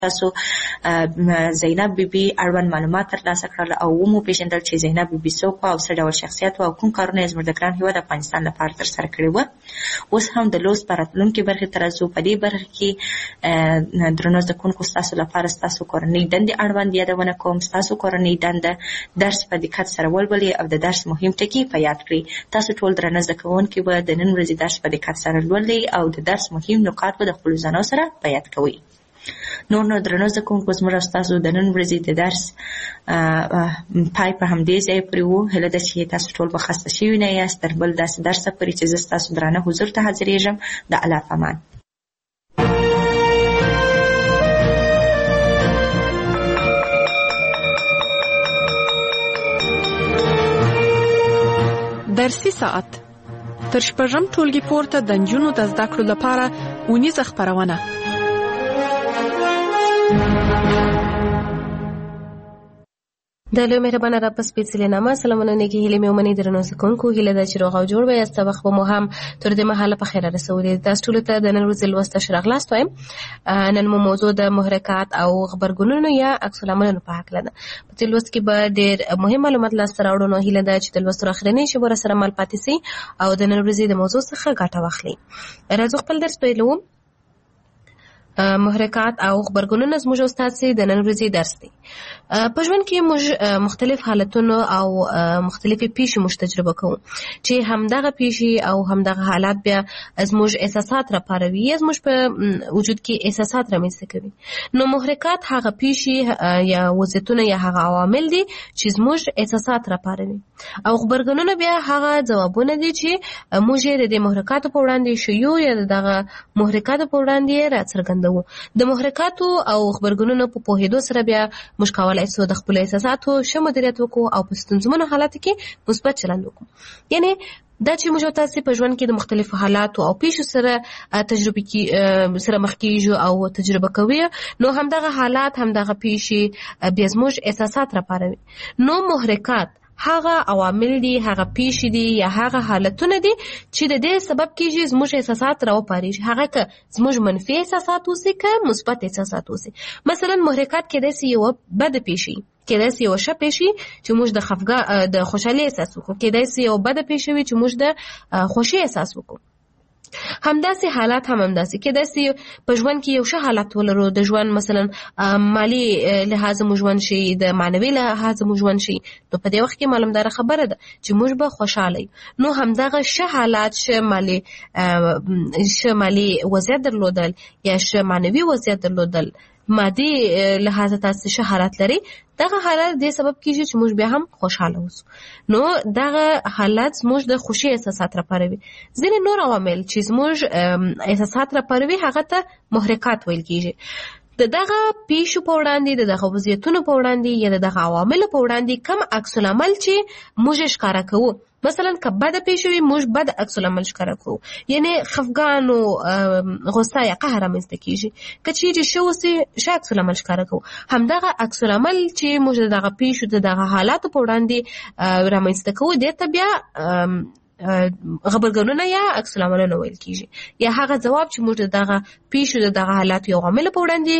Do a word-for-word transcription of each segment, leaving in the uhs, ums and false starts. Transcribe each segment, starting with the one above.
تاسو زینب بیبي اړوند معلومات ترلاسه کړل او ومو پیژندل چې زینب بیبي څوک او څه ډول شخصیت او کوم کارونه یې زموږ د ګران هېواد افغانستان لپاره ترسره کړي وو. اوس هم د لوست په راتلونکې برخې ته راځو. په دې برخه کې درنو زده کوونکو ستاسو لپاره ستاسو کورنۍ دندې اړوند یادونه کوم. ستاسو کورنۍ دنده درس په دقت سره ولولئ او د درس مهم ټکي په یاد کړئ. تاسو ټول درنه زده کوونکي به د نن ورځې درس په دقت سره لولئ او د درس مهم نکات به د خپلو ځانو سره په یاد کوئ. نور نو درنو زده کوونکو زموږ او ستاسو د نن ورځې د درس پای په همدې ځای پورې وو. هیله ده چې تاسو ټول به خسته شوي نه یاست. تر بل داسې درسه پورې چې زه ستاسو درانه حضور ته حاضرېږم. د الله په امان. درسي ساعت تر شپږم ټولګي پورته د نجونو د زده کړو لپاره اونیزه خپرونه. د لوی مهربانه رب په سپېڅلي نامه سلامونه نیکې هیلې مې ومنئ. درنو زده کوونکو، هیله ده چې روغ او جوړ به یاست. وخت به مو هم تر دې مهاله په خیره رسولي. تاسو ټولو ته د نن ورځې لوست ښه راغلاست وایم. نن مو موضوع د محرکات او غبرګونونو یا عکس العملونو په هکله ده. په دې لوست کې به ډېر مهم معلومات لاسته راوړو. نو هیله ده چې د لوست تر اخرنۍ شېبو راسره مل پاتې سئ او د نن ورځې د موضوع څخه ګټه واخلئ. راځو خپل درس پیلوو. محرکات او غبرګونونه زموږ او ستاسې د نن ورځې درس دی. په ژوند کې موږ مختلف حالتونه او مختلفې پیښې موږ تجربه کوو چې همدغه پیښې او همدغه حالات بیا زموږ احساسات راپاروي یا زموږ په وجود کې احساسات رامنځته کوي. نو محرکات هغه پیښې یا وضعیتونه یا هغه عوامل دي چې زموږ احساسات راپاروي او غبرګونونه بیا هغه ځوابونه دي چې موږ یې د دې محرکاتو په وړاندې شیو یا دغه محرکاتو په وړاندې راڅرګندوو. د محرکاتو او غبرګونونو په پوهېدو سره بیا موږ کولی سو د خپلو احساساتو ښه مدیریت وکړو او په ستونزمنو حالاتو کې مثبت چلند وکړو. یعنې دا چې موږ تاسې په ژوند کې د مختلفو حالاتو او پیښو سره تجربه کې سره مخ کېږو او تجربه کوي، نو همدغه حالات همدغه پیښې بیا زموږ احساسات راپاروي. نو محرکات هغه عوامل دي، هغه پیښې دي یا هغه حالتونه دي چې د دې سبب کېږي زموږ احساسات راوپارېږي. هغه که زموږ منفي احساسات اوسي که مثبت احساسات اوسي. مثلا محرکات کېدای سي یوه بده پیښې، کېدای سي یوه ښه پیښې چې موږ د خفګا د خوشحالۍ احساس وکړو، کېدای سي یوه بده پیښه وي چې موږ د خوښۍ احساس وکړو. همداسې حالات هم همداسې کېدای سي په ژوند کې یو ښه حالت ولرو، د ژوند مثلا مالي لحاظ مو ژوند شي، د معنوي لحاظ مو ژوند شي، نو په دې وخت کې معلومداره خبره ده چې موږ به خوشحاله یو. نو همدغه ښه حالات، ښه مالي ښه مالي وضعیت درلودل یا ښه معنوي وضعیت درلودل، مادي لحاظ تاسو ښه حالت لري، دغه حالت دې سبب کېږي چې موږ بیا هم خوشحاله اوسو. نو دغه حالت زموږ د خوښۍ احساسات راپاروي. ځینې نور عوامل چې زموږ احساسات راپاروي هغه ته محرکات ویل کېږي. د دغه پیښو په وړاندې، د دغه وضعیتونو په وړاندې یا د دغه عواملو په وړاندې کم عکس العمل چې موږ ښکاره کوو. مثلا که بده پیښه وي موږ بد عکس العمل ښکاره کوو، یعنې خفګان او غصه یا قهر رامنځته کېږي. که چیرې ښه اوسي ښه عکس العمل ښکاره کوو. همدغه عکس العمل چې موږ د دغه پیښو د دغه حالاتو په وړاندې رامنځته کوو دې ته بیا غبرګونونه یا عکس العملونه ویل کېږي. یا هغه ځواب چې موږ دغه پیښو د دغه حالاتو یا عواملو په وړاندې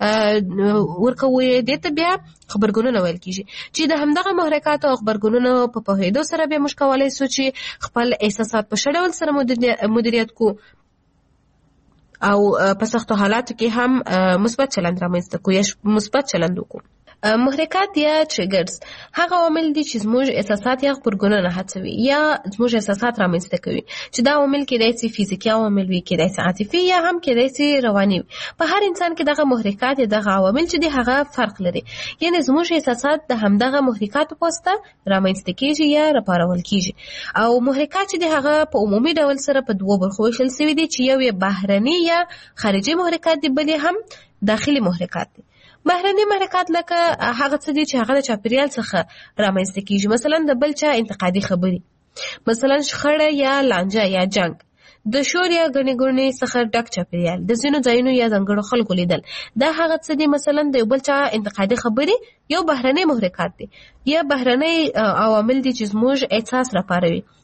ورکوو دې ته بیا غبرګونونه ویل کېږي. چې د همدغه محرکاتو او غبرګونونو په پوهېدو سره بیا موږ کولی سو چې خپل احساسات په ښه ډول سره مدیریت کړو او په سختو حالاتو کې هم مثبت چلند رامنځته کړو یا مثبت چلند وکړو. محرکات یا ټریګرز هغه عوامل دي چې زموږ احساسات یا غبرګونونه هڅوي یا زموږ احساسات رامنځته کوي. چې دا عوامل کېدای سي فزیکي عوامل وي، کېدای سي عاطفي یا هم کېدای سي رواني وي. په هر انسان کې دغه محرکات یا دغه عوامل چې دي هغه فرق لري. یعنې زموږ احساسات د همدغه محرکاتو په واسطه رامنځته کېږي یا راپارول کېږي. او محرکات چې دي هغه په عمومي ډول سره په دوو برخو ویشل سوي دي چې یو یې بهرني یا خارجي محرکات دي، بل هم داخلي محرکات دي. بهرني محرکات لکه هغه څه دي چې هغه د چاپیریال څخه رامنځته کېږي. مثلا د بل چا انتقادي خبرې، مثلا شخړه یا لانجه یا جنګ، د شور یا ګڼې ګوڼې څخه ډک چاپیریال، د ځینو ځایونو یا ځانګړو خلکو لیدل، دا هغه څه دي مثلا د یو بل چا انتقادي خبرې یو بهرني محرکات دي. یا بهرني عوامل دي چې زموږ احساس راپاروي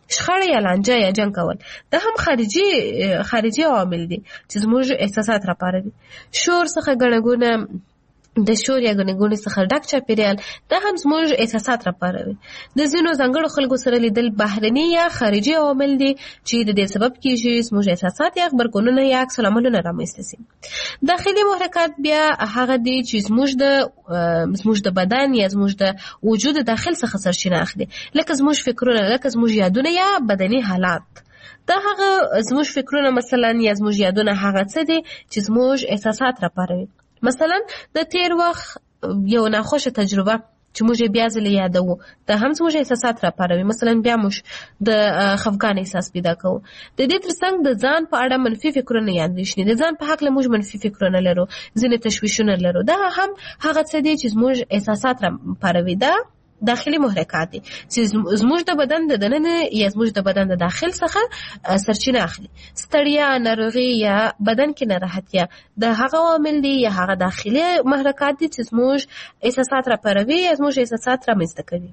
شخړه یا لانجه یا جنگ کول دا هم خارجي خارجي عوامل دي چې زموږ احساسات راپاروي. شور څخه ګڼګونه د شور یا ګڼګونې څخه ډک چاپیریال دا هم زموږ احساسات راپاروي. د ځینو ځانګړو خلکو سره لیدل بهرني یا خارجي عوامل دي چې د دې سبب کیږي زموږ احساسات یا غبرګونونه یا عکس العملونه رامنځته شي. داخلي محرکات بیا هغه دي چې زموږ د زموږ د بدن یا زموږ د وجود داخل څخه سرچینه اخلي، لکه زموږ فکرونه، لکه زموږ یادونه یا بدني حالات. دا هغه زموږ فکرونه مثلا یا زموږ یادونه هغه څه دي چې زموږ احساسات راپاروي. مثلا د تیر وخت یو ناخوښه تجربه چې موږ بیا ځلې یادوو دا هم زموږ احساسات راپاروي. مثلا بیا موږ د خفګان احساس پیدا کوو. د دې ترڅنګ د ځان په اړه منفي فکرونه یا اندېښنې، د ځان په هکله موږ منفي فکرونه لرو، ځینې تشویشونه لرو. دا هم هغه څه دي چې زموږ احساسات راپاروي. دا داخلي محرکات دي چې زموږ د بدن د دننه یا زموږ د بدن د داخل څخه سرچینه اخلي. ستړیا، ناروغي یا بدن کې ناراحتیا د هغه عوامل دي یا هغه داخلي محرکات دي چې زموږ احساسات راپاروي یا زموږ احساسات رامنځته کوي.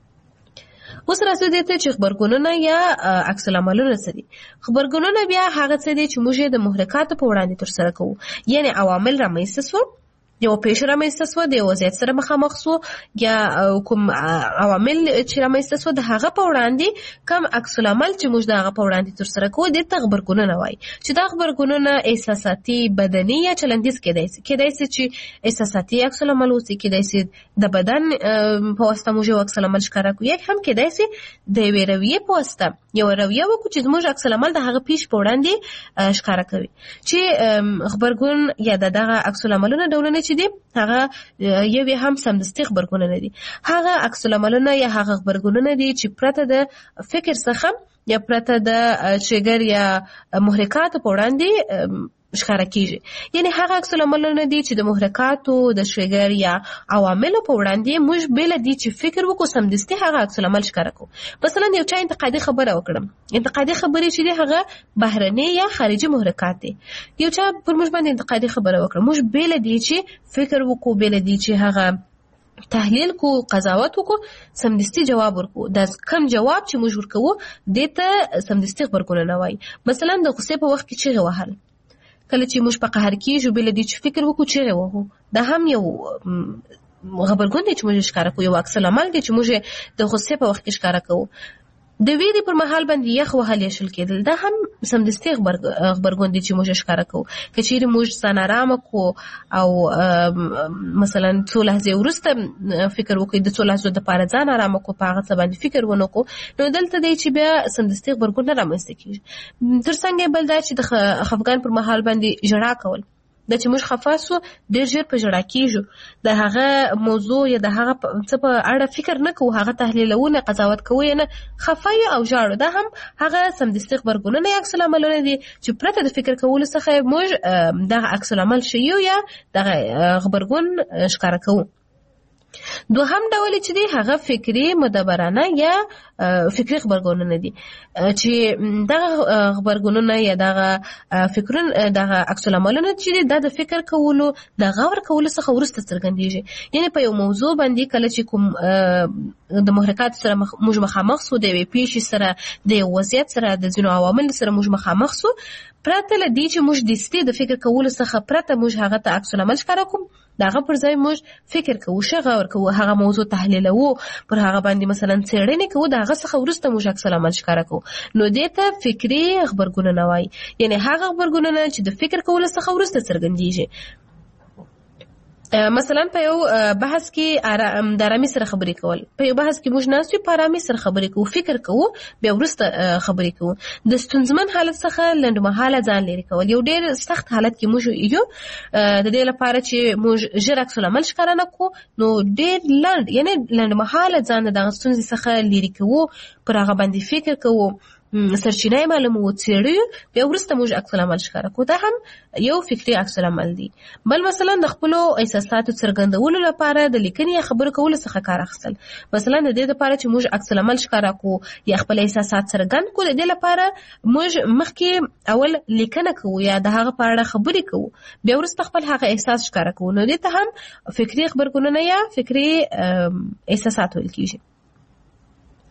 اوس راځو دې ته چې غبرګونونه یا عکس العملونه څه دي. غبرګونونه بیا هغه څه دي چې موږ د محرکاتو په وړاندې ترسره کوو. یعنې عوامل رامنځته شو، یو پیښه رامنځته شوه، د یو وضعیت سره مخامخ شو، یا کوم عوامل چې رامنځته شوه د هغه په وړاندې کوم عکس العمل چې موږ د هغه په وړاندې ترسره کوو دې ته غبرګونونه وایي. چې دا غبرګونونه احساساتي، بدني یا چلندیز کېدای شي. کېدای شي چې احساساتي عکس العمل اوسي، کېدای شي د بدن په واسطه موږ یو عکس العمل ښکاره کړو، یا هم کېدای شي د یوې رویې په واسطه یو رویه وکړو چې زموږ عکس العمل د هغه پیښې په وړاندې ښکاره کوي. چې غبرګون یا د دغه عکس العملونه ډولونه چې دي هغه یو هم سمدستي غبرګونونه دي. هغه عکس العملونه یا هغه غبرګونونه دي چې پرته د فکر څخه یا پرته د ټریګر یا محرکاتو په وړاندې ښکاره کیږي. یعنی هغه عکس العملونه دي چې د محرکاتو، د ټریګر یا عواملو په وړاندې موږ بل دي چې فکر وکړو سمدستي هغه عکس العمل ښکاره کوو. مثلا یو چا انتقادي خبره وکړه، انتقادي خبرې چې دي هغه بهرني یا خارجي محرکات دي. یو چا پر موږ باندې انتقادي خبره وکړه، موږ بل دي چې فکر وکړو، بل دي چې هغه تحلیل کو، قضاوت وکړو، سمدستي جواب ورکو. دا کم جواب چې موږ ورکوو دې ته سمدستي غبرګونونه وایي. مثلا د غصې په وخت کې چیغې وهل، کله چې موږ په قهر کېږو بل دې چې فکر وکړو چیغې وهو، دا هم یو غبرګون دی چې موږ ښکاره کوو، یو عکس العمل دی چې موږ د غصې په وخت کې ښکاره کوو. د ویرې پر مهال باندې یخ وهل یا شل کېدل دا هم سمدستي غبرګون دی چې موږ ښکاره کوو. که چیرې موږ ځان ارامه کړو او مثلا څو لحظې وروسته فکر وکړو د څو لحظو دپاره ځان ارامه کړو، په هغه څه باندې فکر ونه کړو، نو دلته دی چې بیا سمدستي غبرګون نه رامنځته کېږي. تر څنګ یې بل دا چې د خفګان پر مهال باندې ژړا کول، دا چې موږ خفه سو ډېر ژر په ژړا کېږو، د هغه موضوع یا د هغه څه په اړه فکر نه کوو، هغه تحلیلوو نه، قضاوت کوو یې نه، خفه یو او ژاړو. دا هم هغه سمدستي غبرګونونه یا عکس العملونه دي چې پرته د فکر کولو څخه موږ دغه عکس العمل ښیو یا دغه غبرګون ښکاره کوو. دوهم ډول چې دی هغه فکري مدبرانه یا فکري غبرګونونه دي چې دغه غبرګونونه یا دغه فکرونه دغه عکس العملونه چې دی دا د فکر کولو د غور کولو څخه وروسته څرګندېږي. یعنې په یو موضوع باندې کله چې کوم د محرکات سره موږ مخامخ سو، د یوې پیښې سره، د یو وضعیت سره، د ځینو عواملو سره موږ مخامخ سو، پرته له دې چې موږ دستي د فکر کولو څخه پرته موږ هغه ته عکس العمل ښکاره کوو، د هغه پر ځای موږ فکر کوو، ښه غور کوو، هغه موضوع تحلیلوو، پر هغه باندې مثلا څېړنې کوو، د هغه څخه وروسته موږ عکس العمل ښکاره کوو، نو دې ته فکري غبرګونونه وایي. یعنې هغه غبرګونونه چې د فکر کولو څخه وروسته څرګندېږي. مثلا په یو بحث کې د ارامي سره خبرې کول، په یو بحث کې موږ ناست یو په ارامي سره خبرې کوو، فکر کوو، بیا وروسته خبرې کوو. د ستونزمن حالت څخه لنډمهاله ځان لرې کول، یو ډېر سخت حالت کې موږ یو د دې لپاره چې موږ ژر عکس العمل ښکاره نه کړو، نو ډېر لنډ یعنې لنډمهاله ځان د دغه ستونزې څخه لرې کوو، پر هغه باندې فکر کوو، سرچینه یې معلوموو، څېړو، بیا وروسته موږ عکس العمل ښکاره کوو. دا هم یو فکري عکس العمل دی. بل مثلا د خپلو احساساتو څرګندولو لپاره د لیکنې یا خبرو کولو څخه کار اخیستل. مثلا د دې لپاره چې موږ عکس العمل ښکاره کوو یا خپل احساسات څرګند کوو، د دې لپاره موږ مخکې اول لیکنه کوو یا د هغه په اړه خبرې کوو، بیا وروسته خپل هغه احساس ښکاره کوو، نو دې ته هم فکري غبرګونونه یا فکري احساسات ویل کېږي.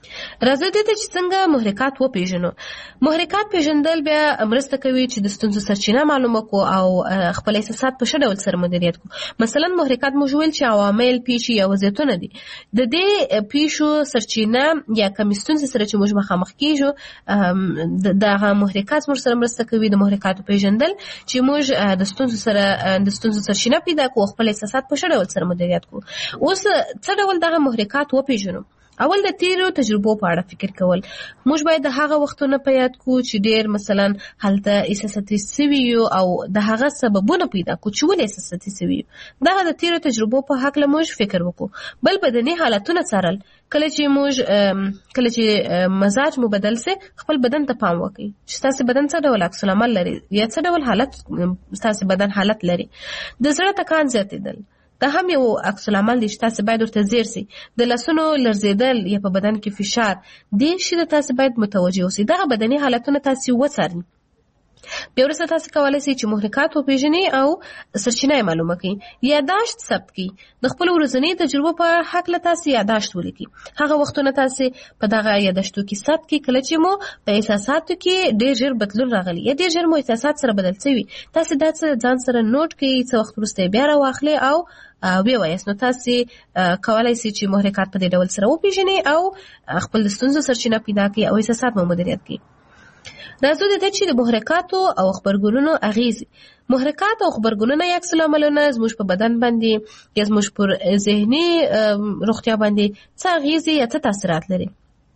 راځو دې ته چې څنګه محرکات وپیژنو. محرکات پیژندل بیا مرسته کوي چې د ستونزو سرچینه معلومه کو او خپل احساسات په ښه ډول سره مدیریت کو. مثلا محرکات موږ ویل چې عوامل، پیښې یا وضعیتونه دي. د دې پیښو سرچینه یا کومې ستونزې سره چې موږ مخامخ کیږو دغه محرکات موږ سره مرسته کوي د محرکاتو پیژندل چې موږ د ستونزو سره د ستونزو سرچینه پیدا کو، خپل احساسات په ښه ډول سره مدیریت کو. اوس څه ډول دغه محرکات وپیژنو؟ اول د تیرو تجربو په اړه فکر کول. موږ باید د هغه وختونو په یاد کو چې ډیر مثلا هلته احساساتي سوي یو او د هغه سببونه پیدا کو چې ولې احساساتي سوي یو. دغه د تیرو تجربو په هکله موږ فکر وکړو. بل بدني حالتونه څارل. کله چې موږ کله چې مزاج مو بدل سي خپل بدن ته پام وکړئ چې تاسو بدن څه ډول عکس العمل لري یا څه ډول حالت تاسو بدن حالت لري. د زړه ټکان زیاتېدل دا هم یو عکس العمل دی چې تاسو باید ورته ځیر سئ. د لاسونو لرزېدل یا په بدن کې فشار دې شي د تاسو باید متوجه اوسئ. دغه بدني حالتونه تاسو وڅارئ. بیا وروسته تاسو کولی شئ چې محرکات وپیژنئ او سرچینه یې معلومه کړئ. یاداشت ثبت کړئ. د خپلو ورځنیو تجربو په هکله تاسو یاداشت ولیکئ. هغه وختونه تاسو په دغه یاداشتو کې ثبت کړئ کله چې مو په احساساتو کې ډېر ژر بدلون راغلی یا ډېر ژر مو احساسات سره بدل شوي. تاسو دا څه ځان سره نوٹ کړئ، څه وخت وروسته بیا راواخلئ او وی وایاست. نو تاسو کولای شئ چې محرکات په دې ډول سره وپیژنئ او خپل د ستونزو سرچینه پیدا کړئ او احساسات مو مدیریت کړئ. راځو د دې چې د محرکاتو او خبرګونونو اغیزې. محرکات او خبرګونونه یا عکس العملونه زموږ په بدن باندې یا زموږ پر ذهني روغتیا باندې څه اغیزې یا څه تاثیرات لري؟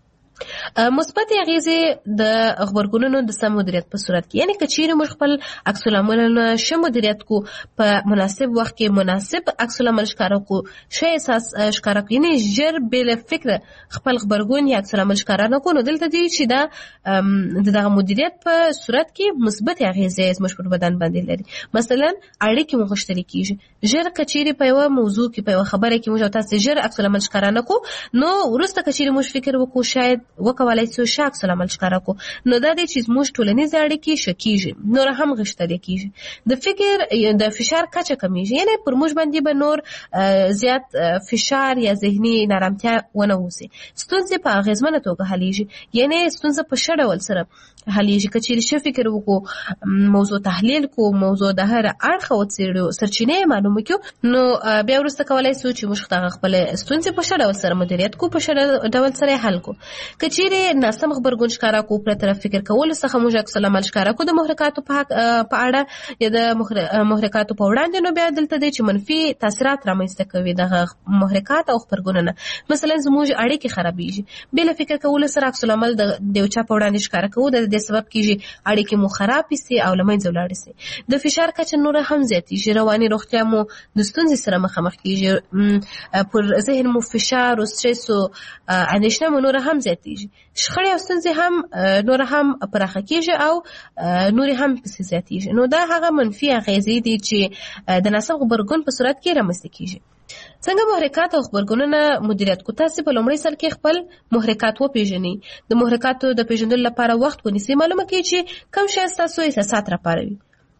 مثبت اغیزې د خبرګونونو د سم مدیریت په صورت کې، یعنی که چیرې موږ خپل عکس العملونه ښه مدیریت کو، په مناسب وخت کې مناسب عکس العمل ښکاره کو، ښه احساس ښکاره کو، یعنی ژر بې له فکره خپل خبرګون یا عکس العمل ښکاره نه کو، نو دلته دی چې دا د دغه مدیریت په صورت کې مثبت اغیزې زموږ پر بدن باندې لري. مثلا اړیکې مو غښتلې کیږي. ژر که چیرې په یوه موضوع کې په یوه خبره کې موږ تاسو ژر عکس العمل ښکاره نه کو، نو وروسته که چیرې موږ فکر وکړو شاید وکولای شو ښه عکس العمل ښکاره کو، نو دا دی چې زموږ ټولنیز اړیکې ښه کیږي، نور هم غښتلې کیږي. د فکر د فشار کچه کمیږي، یعنی پر موږ باندې به نور زیات فشار یا ذهني نارامتیا ونه اوسي. ستونزې په اغیزمنه توګه حلیږي، یعنی ستونزه په ښه ډول سره حلیږي. که چیرې ښه فکر وکړو، موضوع تحلیل کو، موضوع د هر اړخه وڅېړو، سرچینې یې معلومه کړو، نو بیا وروسته کولی شو چې موږ دغه خپلې ستونزې په ښه ډول سره مدیریت کو، په ښه ډول سره یې حل کو. که چیرې ناسم خبرګون ښکاره کو، پرته فکر کولو څخه موږ عکس العمل ښکاره کو د محرکاتو په اړه یا د محرکاتو په وړاندې، نو بیا دلته دی چې منفي تاثیرات رامنځته کوي دغه محرکات او خبرګونونه. مثلا زموږ اړیکې خرابېږي، بې له فکر کولو سره عکس العمل د یو چا په وړاندې ښکاره کوو، د دې سبب کېږي اړیکې مو خرابې سي او له منځه ولاړې سي. د فشار کچه نوره هم زیاتېږي، رواني روغتیا مو د ستونزې سره مخامخ کېږي، پر ذهن مو فشار او سټرس او اندېښنه مو نوره هم زیاتېږي. شخړې او ستونزې هم نور هم پراخه کېږي او نور هم پسې زیاتېږي. نو دا هغه منفي اغیزې دي چې د ناسم غبرګون په صورت کې رامنځته کېږي. څنګه محرکات او خبرګونونه مدیریت کو؟ تاسو په لومړي سر کې خپل محرکات وپیژنئ. د محرکاتو د پیژندلو لپاره وخت ونیسئ. معلومه کړئ چې کوم شی ستاسو احساسات راپاروي.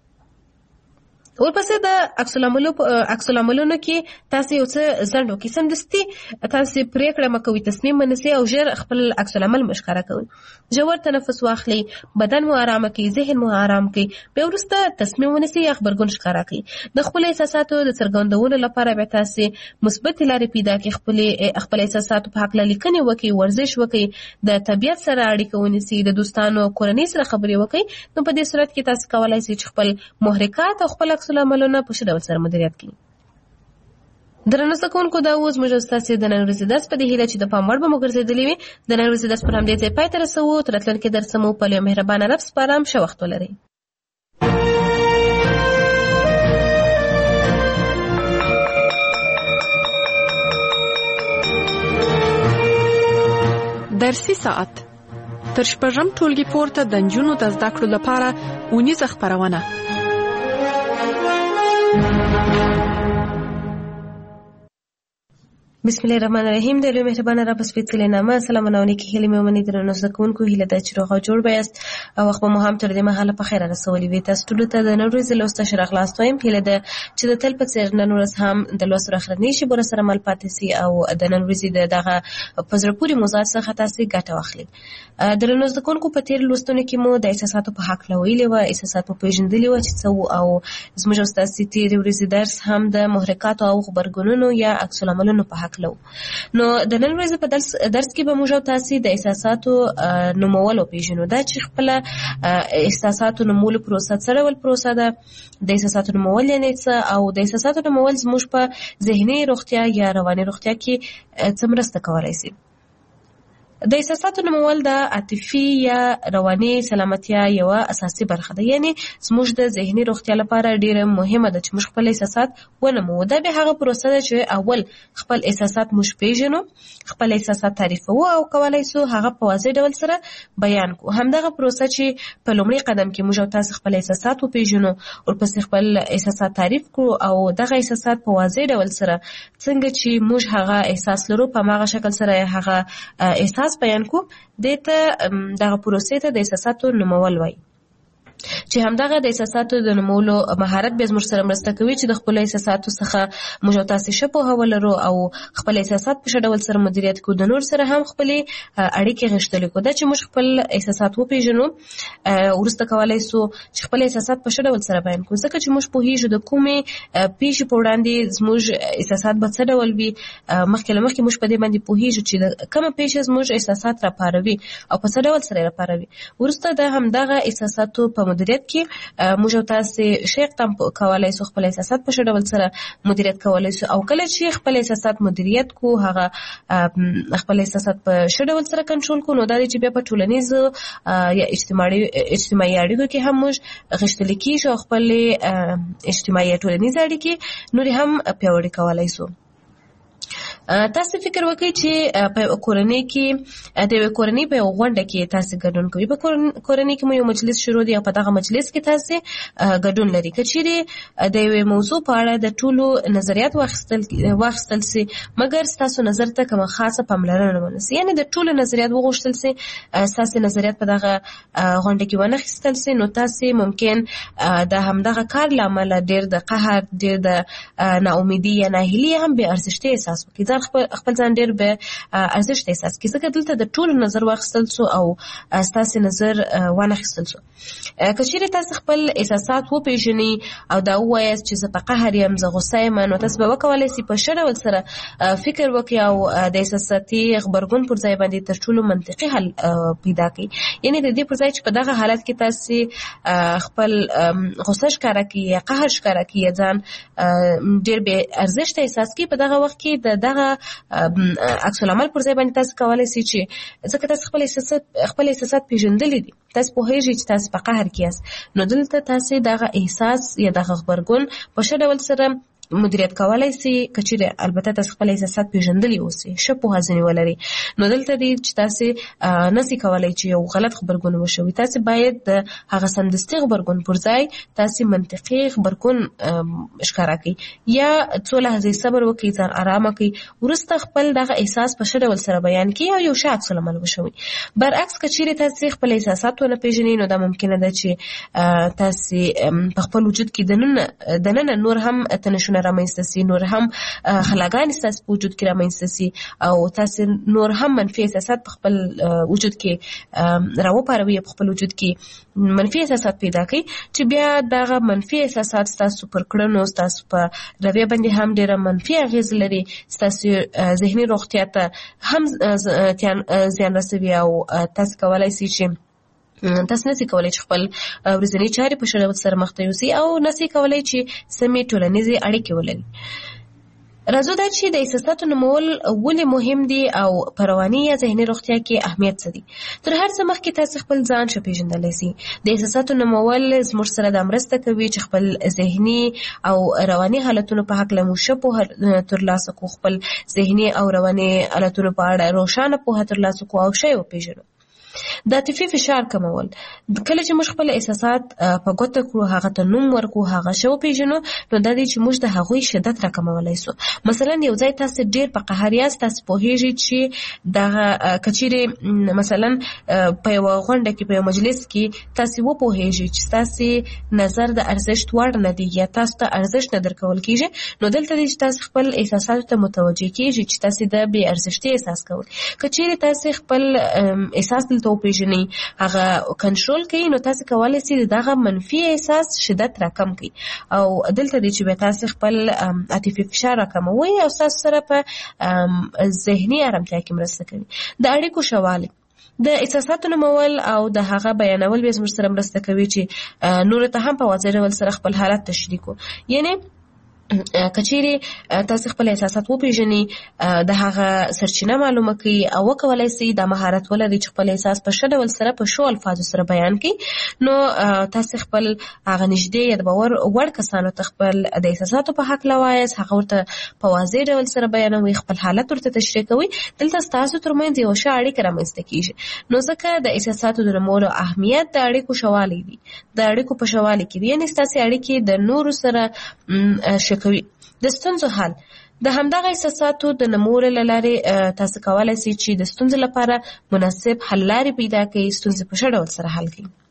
ورپسې د عکس العملو عکس العملونو کې تاسو یو څه ځنډ وکړئ. سمدستي تاسو پرېکړه مه کوئ، تصمیم ونیسئ او ژر خپل عکس العمل مو ښکاره کوئ. ژور تنفس واخلئ، بدن مو ارامه کړئ، ذهن مو ارام کړئ. بیا وروسته تصمیم ونیسئ یا خبرګون ښکاره کړئ. د خپلو احساساتو د څرګندولو لپاره بیا تاسو مثبت لارې پیدا کړئ. خپل خپل احساساتو په هکله لیکنې وکړئ، ورزش وکړئ، د طبیعت سره اړیکه ونیسئ، د دوستانو کورنۍ سره خبرې وکړئ. نو په دې صورت کې تاسو کولی شئ چې خپل محرکات او خپل عکس العملونه په ښه ډول سره مدیریت کړي. درنو زده کوونکو، دا اوس موږ ستاسو د نن ورځې درس په دې هیله چې د پام وړ به مو ګرځېدلی وي. د نن ورځې درس پر همدې ځای پای ته رسوو. تر راتلونکي درس مو په یو مهربانه رب سپارم. ښه وخت ولرئ. درسي ساعت تر شپږم ټولګي پورته د نجونو د زده کړو لپاره اونیزه خپرونه. بسم الله الرحمن الرحیم. د لوی مهربانه رب سپېڅلې نامه سلامونه او نیکې هیلې مې ومنئ. درنو زده کوونکو هیله ده چې روغ او جوړ به یاست او وخت به مو هم تر دې مهاله په خیره رسولي وي. تاسو ټولو ته د نن ورځې لوست اشره خلاص وایم. هیله ده چې د تل په څېر نن ورځ هم د لوست اخرنۍ شیبو سره مل پاتې سي او د نن ورځې د دغه په زړه پورې موضوعات څخه تاسو ګټه واخلئ. درنو زده کوونکو په تېر لوستونو کې مو د احساساتو په حق ویلي وه، احساسات مو پېژندلي وه چې څه وو، او زموږ او ستاسې تېرې ورځې درس هم د محرکاتو او غبرګونونو یا عکس العملونو په حق و. نو د نن ورځې په درس درس کې به موږ او تاسې د احساساتو نومول وپېژنو. دا چې خپله احساساتو نومولو پروسه څه ډول پروسه ده، د احساساتو نومول یعنې څه، او د احساساتو نومول زموږ په ذهني روغتیا یا رواني روغتیا کې څه مرسته کولی شي. د احساساتو نومول د عاطفي یا رواني سلامتیا یوه اساسي برخه ده. یعنی زموږ د ذهني روغتیا لپاره ډیره مهمه ده چې موږ خپل احساسات ونومو. دا به هغه پروسه ده چې اول خپل احساسات موږ پیژنو، خپل احساسات تعریفو او کولای شو هغه په واضح ډول سره بیان کو. همدغه پروسه چې په لومړي قدم کې موږ او تاسو خپل احساسات وپیژنو او پس خپل احساسات تعریف کړو او دغه احساسات په واضح ډول سره څنګه چې موږ هغه احساس لرو په هغه شکل سره هغه احساس بیان کو، دته دغه پروسې ته د احساساتو نومول وایي. چې همدغه د احساساتو د نومولو مهارت به زموږ سره مرسته کوي چې د خپل احساساتو څخه موږ او تاسو ښه پوهه ولرو او خپل احساسات په ښه ډول سره مدیریت کړو، د نور سره هم خپل اړیکې غښتلې کړو. دا چې موږ خپل احساسات وپېژنو وروسته کولی شو چې خپل احساسات په ښه ډول سره بیان کړو، ځکه چې موږ پوهېږو د کومې پیښې په وړاندې زموږ احساسات به څه ډول وي. مخکې له مخکې موږ په دې باندې پوهېږو چې د کومه پیښه زموږ احساسات راپاروي او په څه ډول سره راپاروي. وروسته د همدغه احساساتو په مدیریت کې موږ او تاسو ښه اقدام کولای شو، خپل احساسات په ښه ډول سره مدیریت کولای شو. او کله چې خپل احساسات مدیریت کو، هغه خپل احساسات په ښه ډول سره کنټرول کو، نو دا چې بیا په ټولنیزو یا اجتماعي اجتماعي اړیکو کې هم موږ غښتلي کیږو او خپل اجتماعي ټولنیز اړیکې نورې هم پیاوړې کولای شو. تاسو فکر وکړئ چې په کورنۍ کې د یوې کورنۍ په یوه غونډه کې تاسو ګډون کوئ. په کورنۍ کې مو یو مجلس شروع دی او په دغه مجلس کې تاسو ګډون لري. که چیرې د یوې موضوع په اړه د ټولو نظریات واخیستل واخیستل سي، مګر ستاسو نظر ته کومه خاصه پاملرنه ونه سي، یعنې د ټولو نظریات وغوښتل سي، ستاسو نظریات په دغه غونډه کې ونه اخیستل سي، نو تاسو ممکن د همدغه کار له امله ډېر د قهر، ډېر د ناامیدي یا ناهیلي هم بې ارزښتي احساس وکړئ. خپل ځان ډېر به ارزښت احساس کړي، ځکه دلته د ټولو نظر واخیستل سو او ستاسو نظر وانه اخیستل سو. که چیرې تاسو خپل احساسات وپېژنئ او دا ووایاست چې زه په قهر یم، زه غوسه یم، نو تاسو به وکولی سئ په ښه ډول سره فکر وکړئ او د احساساتي غبرګون پر ځای باندې تر ټولو منطقي حل پیدا کړئ. یعنې د دې پر ځای چې په دغه حالت کې تاسو خپل غوسه ښکاره کړئ یا قهر ښکاره کړئ یا ځان ډېر بې ارزښته احساس کړئ، په دغه وخت کې د دغه عکس العمل پر ځای باندې تاسو کولی شئ چې ځکه تاسو خپل احساسات خپل احساسات پیژندلي دي، تاسو پوهېږئ چې تاسو په قهر کې یاست، نو دلته تاسو دغه احساس یا دغه غبرګون په ښه ډول سره مدیریت کولای شي. که چیرې البته تاسو خپل احساسات پیژندلي اوسئ، ښه پوهه ځینې ولرئ، نو دلته دی چې تاسو نسئ کولی چې یو غلط غبرګون وشوي. تاسو باید د هغه سمدستي غبرګون پر ځای تاسو منطقي غبرګون ښکاره کړئ یا څو لحظې صبر وکړئ، ځان ارامه کړئ، وروسته خپل دغه احساس په ښه ډول سره بیان کړئ او یو ښه عکس العمل وشوي. برعکس که چیرې تاسو خپل احساسات ونه پیژنئ، نو دا ممکنه ده چې تاسو په خپل وجود کې دننه دننه نور هم تنشونه رامنځته سي، نور هم خلاګانې ستاسو په وجود کې رامنځته سي او تاسو نور هم منفي احساسات په خپل وجود کې راوپاروي، په خپل وجود کې منفي احساسات پیدا کړي چې بیا دغه منفي احساسات ستاسو پر کړنو، ستاسو په رویه باندې هم ډېره منفي اغېز لري، ستاسو ذهني روغتیا ته هم زیان رسوي او تاسو کولی شئ چې تاسو نسئ کولی چې خپل ورځنۍ چارې په ښه ډول سره مخته یوسئ او نسئ کولی چې سمې ټولنیزې اړیکې ولرئ. راځو دا چې د احساساتو نومول ولې مهم دي او په رواني یا ذهني روغتیا کې اهمیت څه دي. تر هر څه مخکې تاسو خپل ځان ښه پېژندلی سئ. د احساساتو نومول زموږ سره دا مرسته کوي چې خپل ذهني او رواني حالتونو په هکله مو ښه پوهه ترلاسه کړو، خپل ذهني او رواني حالتونو په اړه روښانه پوهه ترلاسه کړو او ښه یې وپېژنو. د عاطفي فشار کمول. کله چې موږ خپل احساسات په ګوته کړو، هغه ته نوم ورکړو، هغه شو پیژنو، نو دا دی چې موږ د هغوی شدت راکمولی سو. مثلا یو ځای تاسو ډیر په قهر یاست، تاسو پوهیږئ چې دغه کچیرې مثلا په یو غونډه کې، په یو مجلس کې تاسو وپوهیږئ چې تاسو نظر د ارزښت وړ نه دی یا تاسو ته ارزښت نه درکول کیږي، نو دلته چې تاسو خپل احساساتو ته متوجه کیږئ چې تاسو د بې ارزښتۍ احساس کوئ. کچیرې تاسو خپل احساس دلته وپیژنئ، هغه کنټرول کړئ، نو تاسو کولی شئ دغه منفي احساس شدت راکم کړئ. او دلته دی چې تاسو خپل عاطفي فشار راکموي او تاسو سره په ذهني آرامتیا کې مرسته کوي. د اړیکو شوالی، د احساساتو نومول او د هغه بیانول به زموږ سره مرسته کوي چې نور ته هم په واضح ډول سره خپل حالت تشریح کړو. یعنی کچیرې تاسو خپل احساسات وپیژنئ، د هغه سرچینه معلومه کړئ او وکولای شئ دا مهارت ولرئ چې خپل احساس په ښه ډول سره په ښو الفاظو سره بیان کړئ. نو تاسو خپل هغه نږدې یا د باور وړ کسانو ته خپل د احساساتو په هکله وایاست، هغه ورته په واضح ډول سره بیانوئ، خپل حالت ورته تشریح کوئ. دلته ستاسو ترمنځ یو ښه اړیکه رامنځته کیږي. نو ځکه د احساساتو د نومولو اهمیت د اړیکو شوالی دی، د اړیکو په شوالی کې دی، یعنې ستاسو اړیکې د نورو سره ښه کوي. د ستونزو حل، د همدغه احساساتو د نومولو له لارې تاسو کولی شئ چې د ستونزو لپاره مناسب حل لارې پیدا کړئ، ستونزې په ښه ډول سره حل کړئ.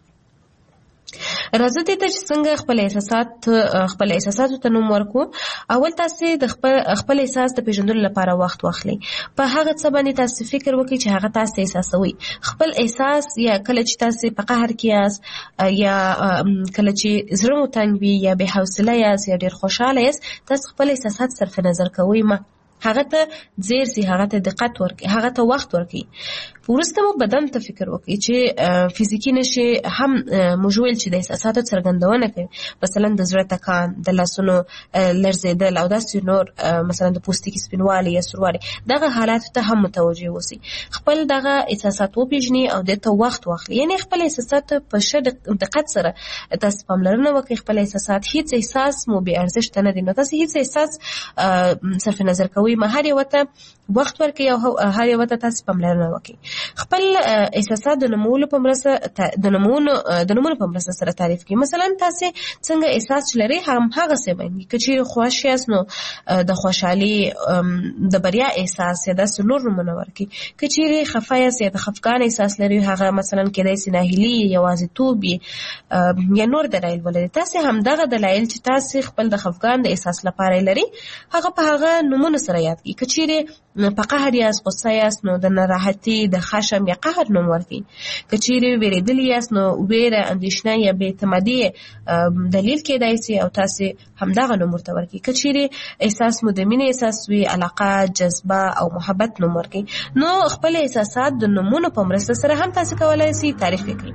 راځه دې ته چې څنګه خپل احساسات خپل احساساتو ته نوم ورکړو. اول تاسو د خپل خپل احساس د پیژندلو لپاره وخت واخلئ. په هغه څه باندې تاسو فکر وکړئ چې هغه تاسو احساسوي. خپل احساس یا کله چې تاسو په قهر کې یاست یا کله چې زړه مو تنګ وي یا بې حوصله یاست یا ډېر خوشحاله یاست، تاسو خپل احساسات صرف نظر کوئ مه. هغه ته ځیر سي، هغه ته دقت ورکړئ، هغه ته وخت ورکړئ. وروسته مو بدن ته فکر وکړئ چې فزیکي نښې هم موږ ویل چې د احساساتو څرګندونه کوي، مثلا د زړه ټکان، د لاسونو لړزېدل او داسې نور، مثلا د پوستکي سپینوالی یا سوروالی، دغه حالاتو ته هم متوجه اوسئ. خپل دغه احساسات وپیژنئ او دې ته وخت واخلئ. یعنې خپل احساسات په ښه دقت سره تاسو پاملرنه وکړئ. خپل احساسات، هیڅ احساس مو بې ارزښته نه دی، نو تاسو هیڅ احساس صرف نظر کوئ مه، هر یو ته وخت ورکړئ او هر یو ته تاسو پاملرنه وکړئ. خپل احساسات د نومولو په مرسته د نومونو د نومونو په مرسته سره تعریف کړئ. مثلا تاسو څنګه احساس لرئ هم هغه څه باندې، که چیرې خوښ یاست نو د خوشحالي، د بریا احساس یا داسې نور نومونه ورکړئ. که چیرې خفه یاست یا د خفګان احساس لرئ، هغه مثلا کېدای شي ناهیلي، یوازیتوب یا نور دلایل ولري. تاسو همدغه دلایل چې تاسو خپل د خفګان د احساس لپاره لرئ، هغه په هغه نومونو سره یاد کړئ. که چیرې په قهر یاست، غصه یاست، نو د ناراحتي، د خشم یا قهر نوم ورکړئ. که چیرې ویرېدلي یاست، نو ویره، اندېښنه یا بې اعتمادي دلیل کېدای شي او تاسو همدغه نوم ورته ورکړئ. که چیرې احساس مو د مینې احساس وي، علاقه، جذبه او محبت نوم ورکړئ. نو خپل احساسات د نومونو په مرسته سره هم تاسو کولی شئ تعریف کړئ.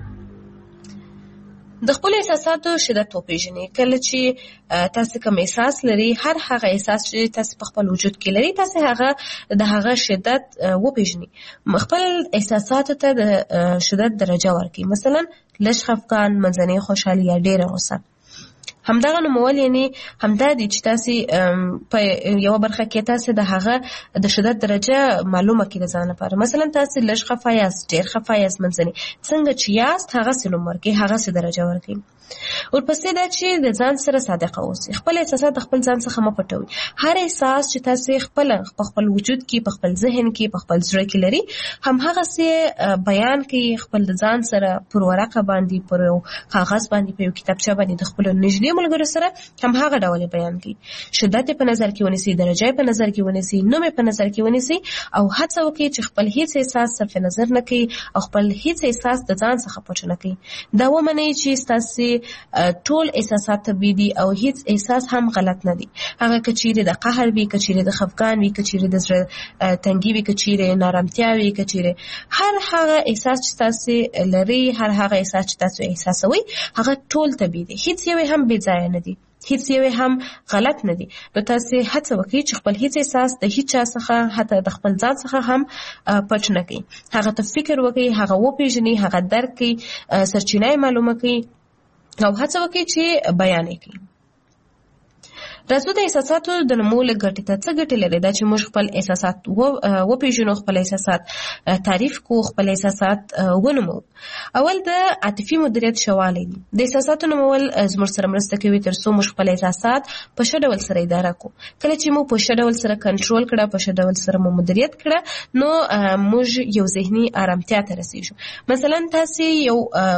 د خپل احساساتو شدت وپیژنئ. کله چې تاسو کوم احساس لرئ، هر هغه احساس چې تاسو په خپل وجود کې لرئ، تاسو هغه د هغه شدت وپیژنئ. خپل احساساتو ته د شدت درجه ورکړئ. مثلا لږ خفګان، منځنۍ خوشحالي یا ډېره غوسه. همدغه نومول یعنی همدا دي چې تاسو په یو برخه کې تاسو د هغه د شدت درجه معلومه کړئ ځان لپاره. مثلا تاسو لږ خفه یاست، ډېر خفه یاست، منځنۍ، څنګه چې یاست هغه څه نوم ورکړئ، هغه څه درجه ورکړئ. ورپسې دا چې د ځان سره صادقه اوسئ. خپل احساسات د خپل ځان څخه مه پټوئ. هر احساس چې تاسو خپل په خپل وجود کې، په خپل ذهن کې، په خپل زړه کې لري، هم هغه څه بیان کړئ. خپل د ځان سره پر ورقه باندې، پر یو کاغذ باندې، په یو کتابچه باندې د خپل نږدې ملګرو سره هم هغه ډول بیان کړئ. شدت په نظر کې ونیسئ، درجه په نظر کې ونیسئ، نوم په نظر کې ونیسئ او هڅه وکړئ چې خپل هیڅ احساس صرف نظر نه کړئ او خپل هیڅ احساس د ځان څخه پټ نه کړئ. دا ومنئ چې تاسو ټول احساسات طبیعي دي او هیڅ احساس هم غلط نه دي. هغه که چیرې د قهر وي، که چیرې د خفګان وي، که چیرې د زړه تنګي وي، که چیرې نارامتیا وي، که چیرې هر هغه احساس چې تاسو لري، هر هغه احساس چې تاسو احساسوي، هغه ټول طبیعي دي. هیڅ یو هم بې ځایه نه دي، هیڅ یو هم غلط نه دي. نو تاسو هڅه وکړئ چې خپل هیڅ احساس د هیڅ چا څخه، حتی د خپل ځان څخه هم پټ نه کړئ. هغه ته فکر وکړئ، هغه وپیژنئ، هغه درک کړئ، سرچینه یې معلومه کړئ او هڅه وکړئ چې بیان یې کړئ. راځو د احساساتو د نومولو ګټې ته څه ګټې لري دا چې موږ خپل احساسات وپېژنو، خپل احساسات تعریف کو، خپل احساسات ونومو. اول د عاطفي مدیریت شوالی دی. د احساساتو نومول زموږ سره مرسته کوي تر څو موږ خپل احساسات په ښه ډول سره اداره کو. کله چې موږ په ښه ډول سره کنټرول کړه، په ښه ډول سره مو مدیریت کړه، نو موږ یو ذهني آرامتیا ته رسیږو. مثلا تاسو یو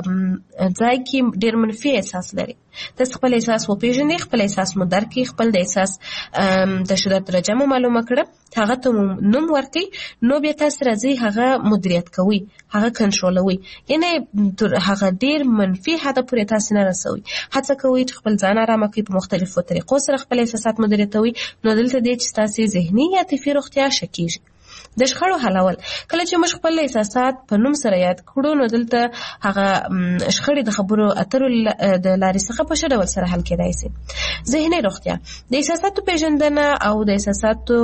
ځای کې ډېر منفي احساس لري، تاسو خپل احساس وپېژنئ، خپل احساس مو درک کړئ، خپل د احساس د شدت درجه مو معلومه کړه، هغه ته نوم ورکړئ، نو بیا تاسو راځئ هغه مدیریت کوئ، هغه کنټرولوئ. یعنی هغه ډېر منفي حد پورې تاسو نه رسوئ. هڅه کوئ چې خپل ځان آرامه کړئ، په مختلفو طریقو سره خپل احساسات مدیریتوئ. نو دلته دی چې تاسو ذهني یا عاطفي روغتیا ښه کېږي. د شخړو حلول، کله چې موږ خپل احساسات په نوم سره یاد کړو، نو دلته هغه شخړې د خبرو اترو د لارې څخه په ښه ډول سره حل کېدای شي. ذهني روغتیا، د احساساتو پیژندنه او د احساساتو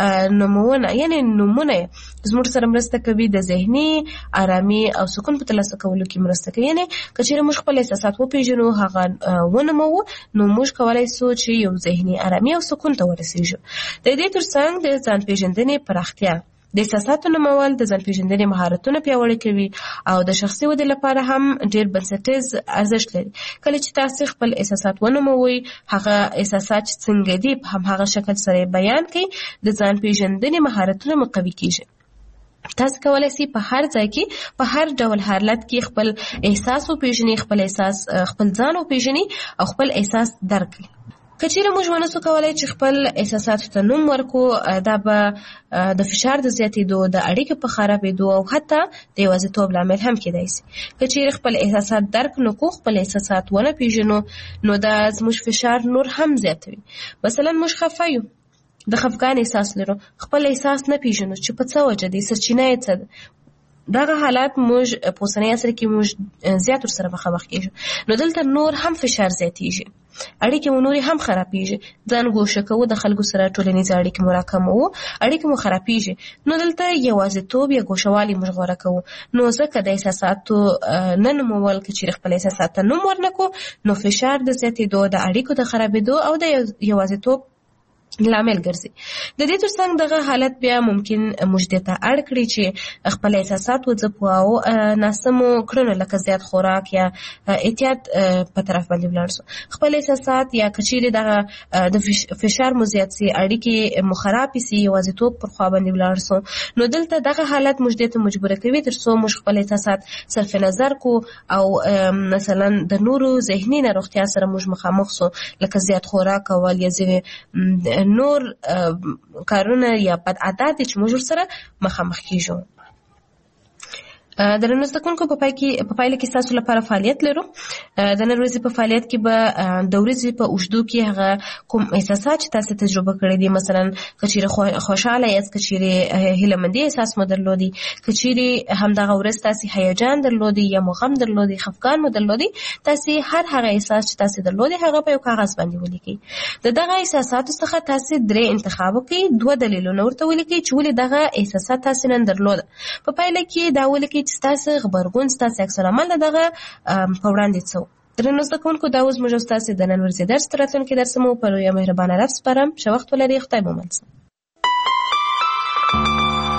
نومونه یعنی نومونه زموږ سره مرسته کوي د ذهني آرامي او سکون په ترلاسه کولو کې مرسته کوي. یعنی که چېرې موږ خپل احساسات وپېژنو، هغه ونوموو، نو موږ کولی شو چې یو ذهني آرامي او سکون ته ورسېږو. د دې ترڅنګ د ځان پیژندنې پراختیا، د احساساتو نومول د ځان پیژندنې مهارتونه پیاوړي کوي او د شخصي ودې لپاره هم ډېر بنسټیز ارزښت لري. کله چې تاسو خپل احساسات ونوموئ، هغه احساسات چې څنګه دي په هماغه شکل سره بیان کړئ، د ځان پیژندنې مهارتونه مو قوي کیږي. تاسو کولی شئ په هر ځای کې په هر ډول حالت کې خپل احساس وپېژنئ، خپل احساس خپل ځان وپېژنئ او خپل احساس درک کړئ. که چېرې موږ ونسو کولی چې خپل احساساتو ته نوم ورکو، دا به د فشار د زیاتېدو، د اړیکو په خرابېدو او حتی د یوازیتوب لامل هم کېدای شي. که چېرې خپل احساسات درک نه کړو، خپل احساسات ونه پېژنو، نو دا زموږ فشار نور هم زیاتوي. مثلا موږ خفه یو، د خفګان احساس لرو، خپل احساس نه پېژنو چې په څه وجه دی، سرچینه یې څه ده. دغه حالات موږ په اوسني عصر کې موږ زیات ورسره مخامخ کېږو. نو دلته نور هم فشار زیاتېږي، اړیکې مو نورې هم خرابېږي، ځان ګوښه کوو، د خلکو سره ټولنیزې اړیکې مو راکموو، اړیکې مو خرابېږي. نو دلته یوازیتوب یا ګوښهوالي موږ غوره کوو. نو ځکه د احساساتو نه نومول، که چېرې خپل احساسات ته نوم ورنکړو، نو فشار د زیاتېدو، د اړیکو د خرابېدو او د یوازیتوب لامل ګرځي. د دې ترڅنګ دغه حالت بیا ممکن موږ دې ته اړ کړي چې خپل احساسات وځپو او ناسمو کړنو لکه زیات خوراک یا اعتیاد په طرف باندې ولاړ شو. خپل احساسات یا که چېرې دغه د فشار مو زیات سي، اړیکې مو خرابې سي، یوازیتوب پر خوا باندې ولاړ شو، نو دلته دغه حالت موږ دې ته مجبوره کوي تر څو موږ خپل احساسات صرف نظر کو او مثلا د نورو ذهني ناروغتیا سره موږ مخامخ شو، لکه زیات خوراک کول یا ځینې نور کارونه یا بد عادات چې موږ سره مخامخ کیږو. د نن ورځې کوونکو په پای کې په پایله کې تاسو لپاره فعالیت لرو. د نن ورځې په فعالیت کې به د ورځې په اوږدو کې هغه کوم احساسات چې تاسو تجربه کړی دي، مثلا که چېرې خوشحاله یاست، که چېرې هیلهمندي احساس مو درلودي، که چېرې همدغه ورځ تاسو هیجان درلودي یا مو غم درلودي، خفګان مو درلودي، تاسو هر هغه احساس چې تاسو درلودي هغه په یو کاغذ باندې ولیکئ. د دغه احساساتو څخه تاسو درې انتخاب وکړئ، دوه دلیلونه ورته ولیکئ چې ولې دغه احساسات تاسو نن درلوده. په پایله کې دا ولیکئ چې ستاسو غبرګون، ستاسو عکس العمل دغه په وړاندې څه و. درنو زده کوونکو، دا اوس موږ ستاسو د نن ورځې درس تر راتلونکي درس مو په لویه مهربانه رب سپارم. ښه وخت ولرئ، خدای مو مل شه.